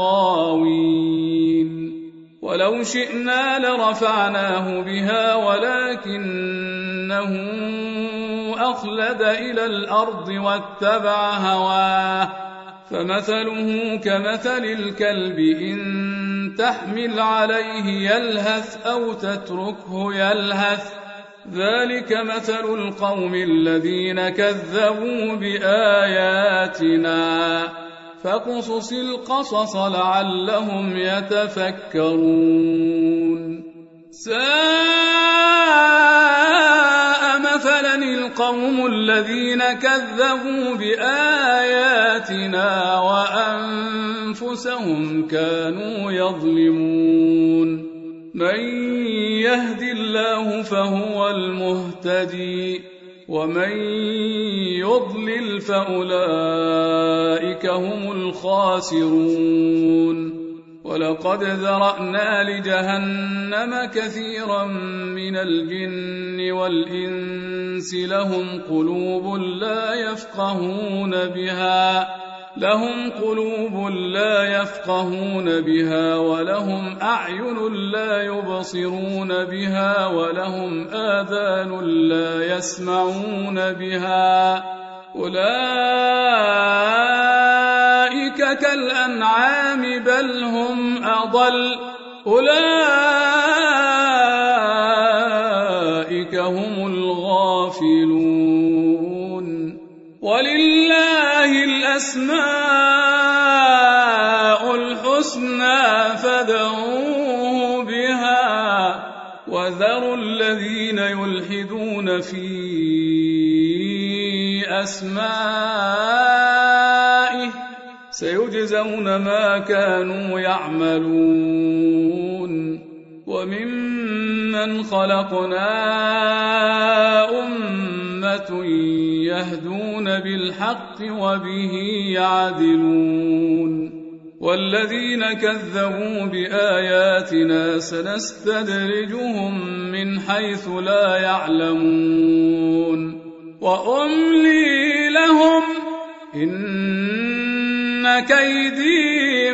الغاوين ولو شئنا لرفعناه بها ولكنه أخلد إلى الأرض واتبع هواه فمثله كمثل الكلب إن تحمل عليه يلهث أو تتركه يلهث ذلك مثل القوم الذين كذبوا بآياتنا فاقصص القصص لعلهم يتفكرون ساء مثلا القوم الذين كذبوا بآياتنا وأنفسهم كانوا يظلمون من يهد الله فهو المهتدي ومن يضلل فأولئك هم الخاسرون ولقد ذرأنا لجهنم كثيرا من الجن والإنس لهم قلوب لا يفقهون بها ولهم أعين لا يبصرون بها ولهم آذان لا يسمعون بها أولئك كالأنعام بل هم أضل أولئك هم الغافلون ولله الأسماء الحسنى فادعوه بها وذروا الذين يلحدون في أسمائه سيجزون ما كانوا يعملون وممن خلقنا أمة يهدون بالحق وبه يعدلون والذين كذبوا بآياتنا سنستدرجهم من حيث لا يعلمون وأملي لهم إن كيدي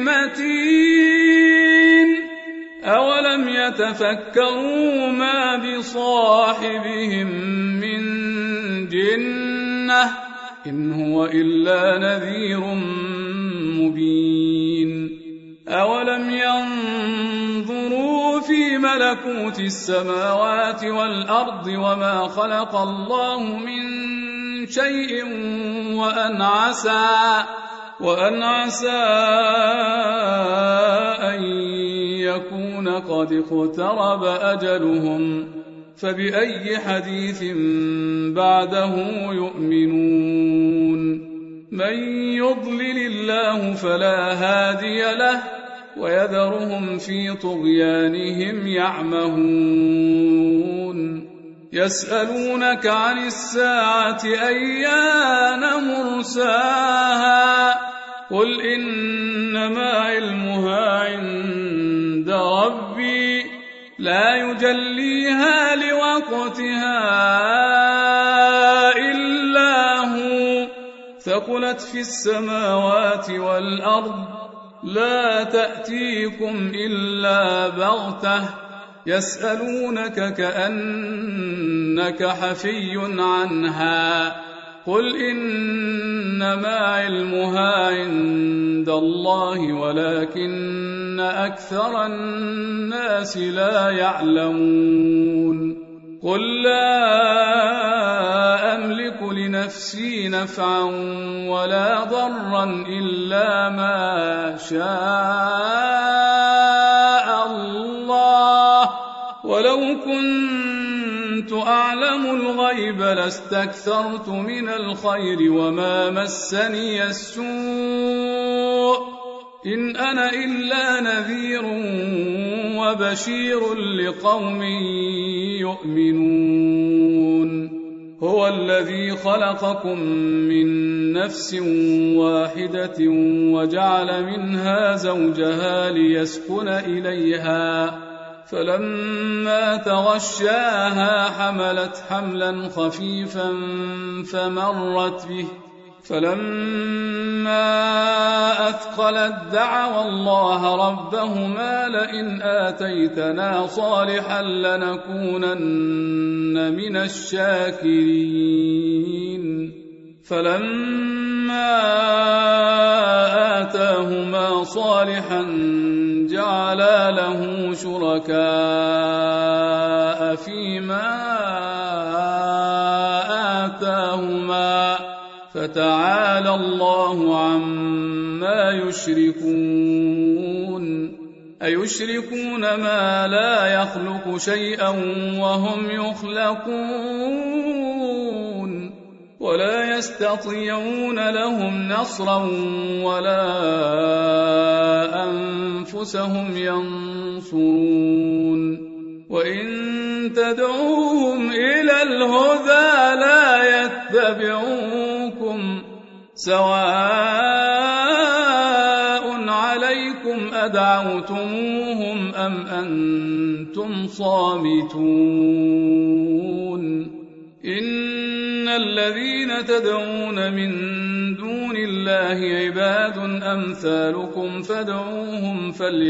متين أولم يتفكروا ما بصاحبهم من جنة إن هو إلا نذير مبين أولم ينظروا في ملكوت السماوات والأرض وما خلق الله من شيء وأن عسى أن يكون قد اقترب أجلهم فبأي حديث بعده يؤمنون من يضلل الله فلا هادي له ويذرهم في طغيانهم يعمهون يسألونك عن الساعة أيان مرساها قل إنما علمها عند ربي لا يجليها لوقتها إلا هو ثقلت في السماوات والأرض لا تأتيكم إلا بغتة يسألونك كأنك حفي عنها قل إنما علمها عند الله ولكن أكثر الناس لا يعلمون قل لا أملك لنفسي نفعا ولا ضرا إلا ما شاء الله ولو كنت أعلم الغيب لاستكثرت من الخير وما مسني السوء إن أنا إلا نذير وبشير لقوم يؤمنون هو الذي خلقكم من نفس واحدة وجعل منها زوجها ليسكن إليها فلما تغشاها حملت حملا خفيفا فمرت به فلما أثقلت دعوا الله ربهما لئن آتيتنا صالحا لنكونن من الشاكرين فلما آتاهما صالحا جعلا له شركاء فيما آتاهما فتعالى الله عما يشركون أيشركون ما لا يخلق شيئا وهم يخلقون ولا يستطيعون لهم نصرا ولا أنفسهم ينصرون وإن تدعوهم إلى الهدى لا يتبعوكم سواء عليكم أدعوتموهم أم أنتم صامتون إن الذين تدعون من دون الله عباد أمثالكم فادعوهم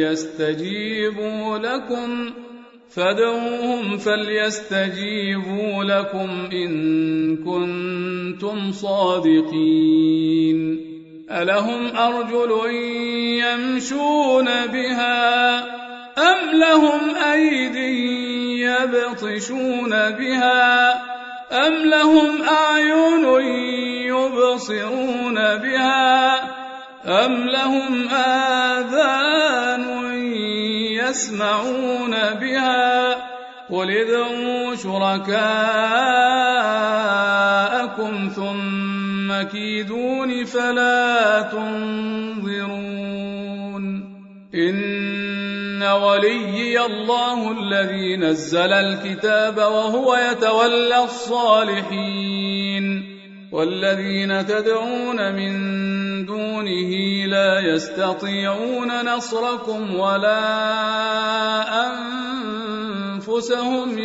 فليستجيبوا لكم إن كنتم صادقين ألهم أرجل يمشون بها أم لهم أيد يبطشون بها أم لهم أعين يبصرون بها أم لهم آذان يسمعون بها قل ادعوا شركاءكم ثم كيدون فلا تنظرون إن وليي الله الذي نزل الكتاب وهو يتولى الصالحين والذين تدعون من دونه لا يستطيعون نصركم ولا أنفسهم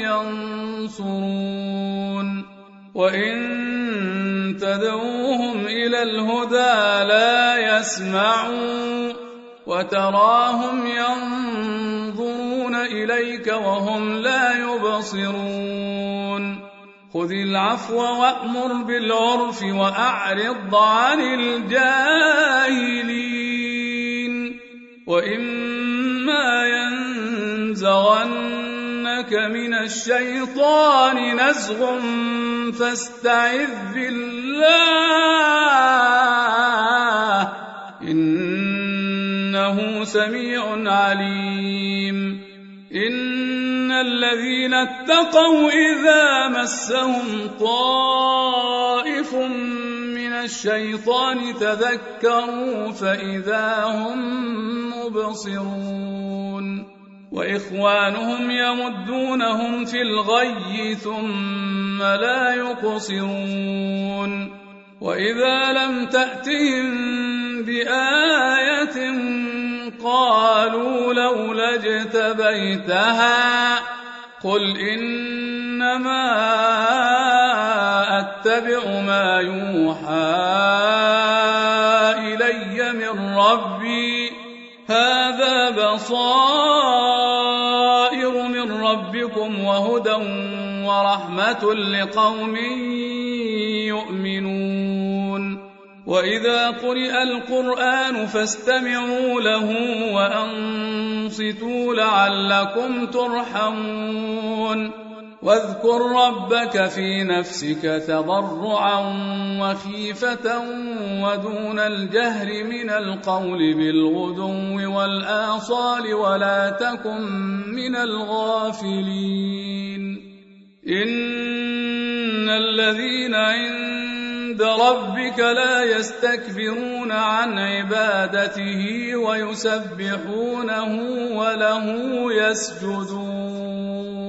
ينصرون وإن تدعوهم إلى الهدى لا يسمعون وتراهم ينظرون إليك وهم لا يبصرون خذ العفو وأمر بالعرف وأعرض عن الجاهلين وإما ينزغنك من الشيطان نزغ فاستعذ بالله إنه سميع عليم إن الذين اتقوا إذا مسهم طائف من الشيطان تذكروا فإذا هم مبصرون وإخوانهم يمدونهم في الغي ثم لا يقصرون وإذا لم تأتهم بآية قالوا لولا اجتبيتها قل إنما أتبع ما يوحى إلي من ربي هذا بصائر من ربكم وهدى ورحمة لقوم يؤمنون وإذا قرئ القرآن فاستمعوا له وأنصتوا لعلكم ترحمون واذكر ربك في نفسك تضرعا وخيفة ودون الجهر من القول بالغدو والآصال ولا تكن من الغافلين إن الذين عند ربك لا يستكبرون عن عبادته ويسبحونه وله يسجدون